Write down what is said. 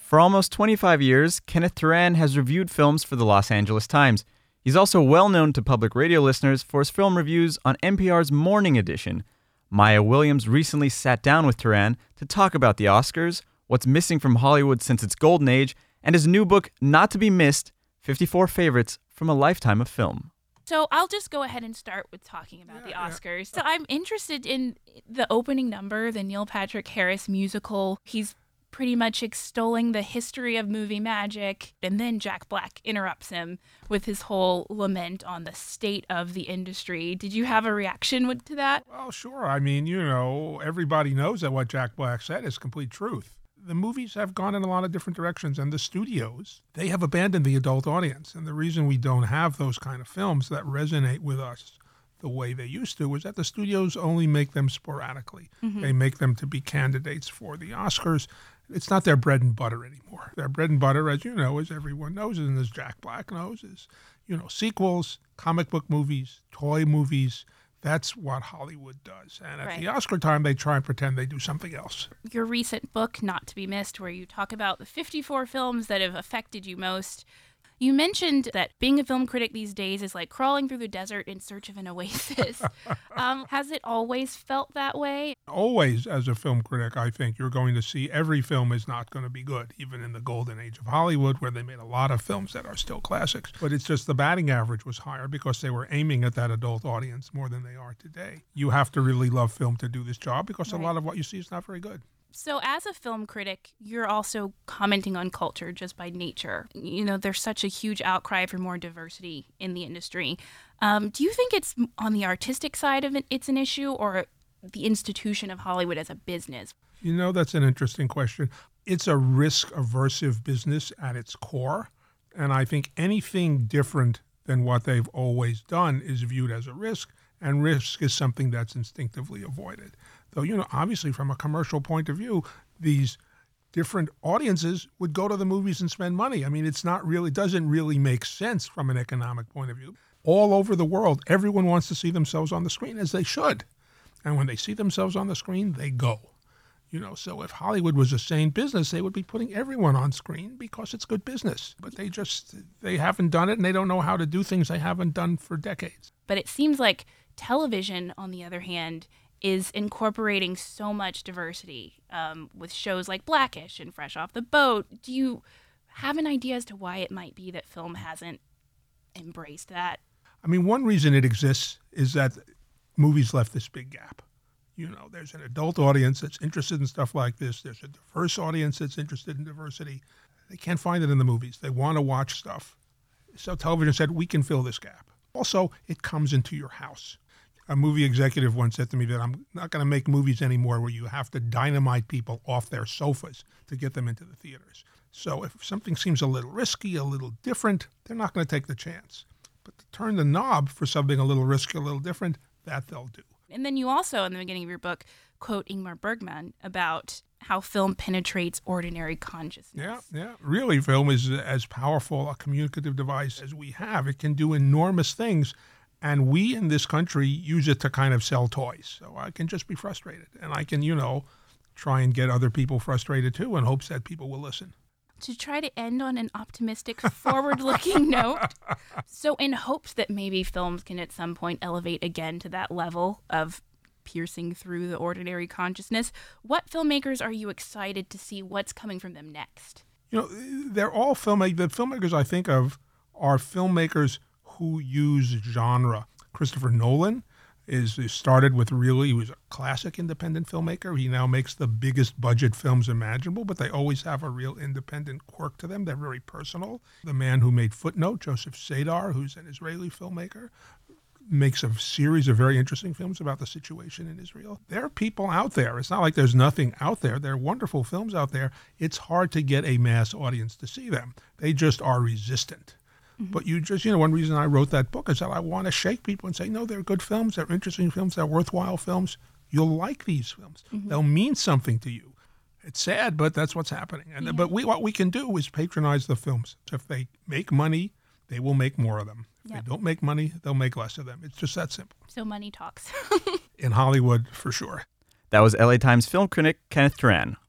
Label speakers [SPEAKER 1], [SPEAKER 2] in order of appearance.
[SPEAKER 1] For almost 25 years, Kenneth Turan has reviewed films for the Los Angeles Times. He's also well known to public radio listeners for his film reviews on NPR's Morning Edition. Maya Williams recently sat down with Turan to talk about the Oscars, what's missing from Hollywood since its golden age, and his new book, not to be missed, 54 Favorites from a Lifetime of Film.
[SPEAKER 2] So I'll just go ahead and start with talking about the Oscars. So I'm interested in the opening number, the Neil Patrick Harris musical. He's pretty much extolling the history of movie magic, and then Jack Black interrupts him with his whole lament on the state of the industry. Did you have a reaction to that?
[SPEAKER 3] Well, sure. I mean, everybody knows that what Jack Black said is complete truth. The movies have gone in a lot of different directions, and the studios, they have abandoned the adult audience. And the reason we don't have those kind of films that resonate with us the way they used to is that the studios only make them sporadically. Mm-hmm. They make them to be candidates for the Oscars. It's not their bread and butter anymore. Their bread and butter, as you know, as everyone knows, and as Jack Black knows, is, sequels, comic book movies, toy movies. That's what Hollywood does. And at the Oscar time, they try and pretend they do something else.
[SPEAKER 2] Your recent book, Not to be Missed, where you talk about the 54 films that have affected you most. You mentioned that being a film critic these days is like crawling through the desert in search of an oasis. Has it always felt that way?
[SPEAKER 3] Always, as a film critic, I think you're going to see every film is not going to be good, even in the golden age of Hollywood, where they made a lot of films that are still classics. But it's just the batting average was higher because they were aiming at that adult audience more than they are today. You have to really love film to do this job because a lot of what you see is not very good.
[SPEAKER 2] So as a film critic, you're also commenting on culture just by nature. There's such a huge outcry for more diversity in the industry. Do you think it's on the artistic side of it, it's an issue, or the institution of Hollywood as a business?
[SPEAKER 3] That's an interesting question. It's a risk-aversive business at its core, and I think anything different than what they've always done is viewed as a risk, and risk is something that's instinctively avoided. Though, obviously from a commercial point of view, these different audiences would go to the movies and spend money. I mean, it doesn't really make sense from an economic point of view. All over the world, everyone wants to see themselves on the screen, as they should. And when they see themselves on the screen, they go. So if Hollywood was a sane business, they would be putting everyone on screen because it's good business. But they haven't done it, and they don't know how to do things they haven't done for decades.
[SPEAKER 2] But it seems like television, on the other hand, is incorporating so much diversity with shows like Blackish and Fresh Off the Boat. Do you have an idea as to why it might be that film hasn't embraced that?
[SPEAKER 3] I mean, one reason it exists is that movies left this big gap. There's an adult audience that's interested in stuff like this. There's a diverse audience that's interested in diversity. They can't find it in the movies. They want to watch stuff. So television said, we can fill this gap. Also, it comes into your house. A movie executive once said to me that I'm not going to make movies anymore where you have to dynamite people off their sofas to get them into the theaters. So if something seems a little risky, a little different, they're not going to take the chance. But to turn the knob for something a little risky, a little different, that they'll do.
[SPEAKER 2] And then you also, in the beginning of your book, quote Ingmar Bergman about how film penetrates ordinary consciousness.
[SPEAKER 3] Yeah. Really, film is as powerful a communicative device as we have. It can do enormous things. And we in this country use it to kind of sell toys. So I can just be frustrated. And I can, try and get other people frustrated too in hopes that people will listen.
[SPEAKER 2] To try to end on an optimistic, forward-looking note. So in hopes that maybe films can at some point elevate again to that level of piercing through the ordinary consciousness, what filmmakers are you excited to see what's coming from them next?
[SPEAKER 3] They're all filmmakers. The filmmakers I think of are filmmakers who use genre. Christopher Nolan started with he was a classic independent filmmaker. He now makes the biggest budget films imaginable, but they always have a real independent quirk to them. They're very personal. The man who made Footnote, Joseph Sadar, who's an Israeli filmmaker, makes a series of very interesting films about the situation in Israel. There are people out there. It's not like there's nothing out there. There are wonderful films out there. It's hard to get a mass audience to see them. They just are resistant. Mm-hmm. But one reason I wrote that book is that I want to shake people and say, no, they're good films, they're interesting films, they're worthwhile films. You'll like these films. Mm-hmm. They'll mean something to you. It's sad, but that's what's happening. But what we can do is patronize the films. So if they make money, they will make more of them. If they don't make money, they'll make less of them. It's just that simple.
[SPEAKER 2] So money talks.
[SPEAKER 3] In Hollywood, for sure.
[SPEAKER 1] That was LA Times film critic Kenneth Turan.